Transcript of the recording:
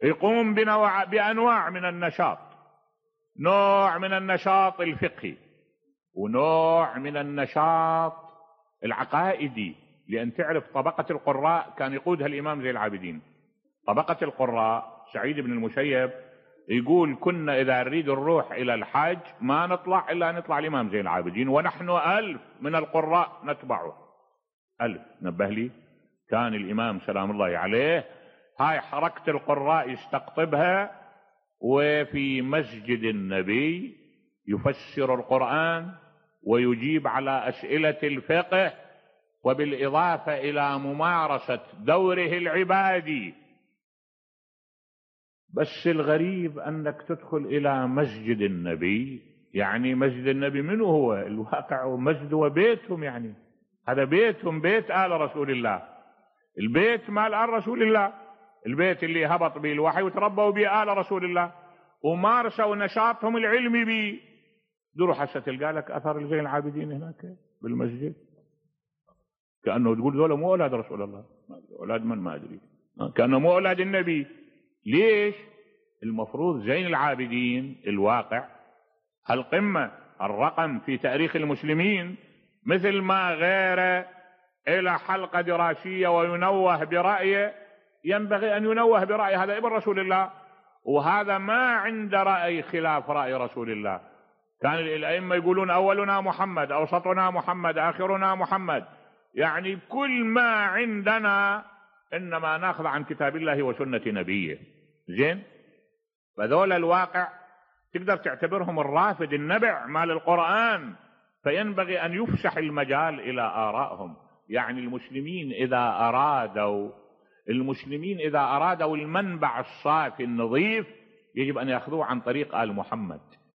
يقوم بأنواع من النشاط، نوع من النشاط الفقهي ونوع من النشاط العقائدي. لأن تعرف طبقة القراء كان يقودها الإمام زين العابدين. طبقة القراء سعيد بن المسيب يقول كنا إذا نريد نروح إلى الحج ما نطلع إلا نطلع الإمام زين العابدين، ونحن 1000 من القراء نتبعه. 1000 نبه لي. كان الإمام سلام الله عليه هاي حركة القراء يستقطبها، وفي مسجد النبي يفسر القرآن ويجيب على أسئلة الفقه، وبالإضافة إلى ممارسة دوره العبادي. بس الغريب أنك تدخل إلى مسجد النبي، يعني مسجد النبي منو هو؟ الواقع مسجد وبيتهم، يعني هذا بيتهم، بيت آل رسول الله، البيت مال آل رسول الله، البيت اللي هبط به الوحي وتربوا به آل رسول الله ومارسوا نشاطهم العلمي به. دروح هسه تلقى لك أثر زين العابدين هناك بالمسجد، كأنه تقول ذولا مو أولاد رسول الله، أولاد من ما أدري، كأنه مو أولاد النبي. ليش؟ المفروض زين العابدين الواقع القمة الرقم في تاريخ المسلمين، مثل ما غيره إلى حلقة دراسية وينوه برأيه، ينبغي أن ينوه برأي هذا ابن رسول الله، وهذا ما عند رأي خلاف رأي رسول الله. كان الأئمة يقولون أولنا محمد، أوسطنا محمد، آخرنا محمد، يعني كل ما عندنا إنما ناخذ عن كتاب الله وسنة نبيه. زين، فذول الواقع تقدر تعتبرهم الرافد النبع مال القرآن، فينبغي أن يفسح المجال إلى آرائهم. يعني المسلمين إذا أرادوا المنبع الصافي النظيف يجب أن يأخذوه عن طريق آل محمد.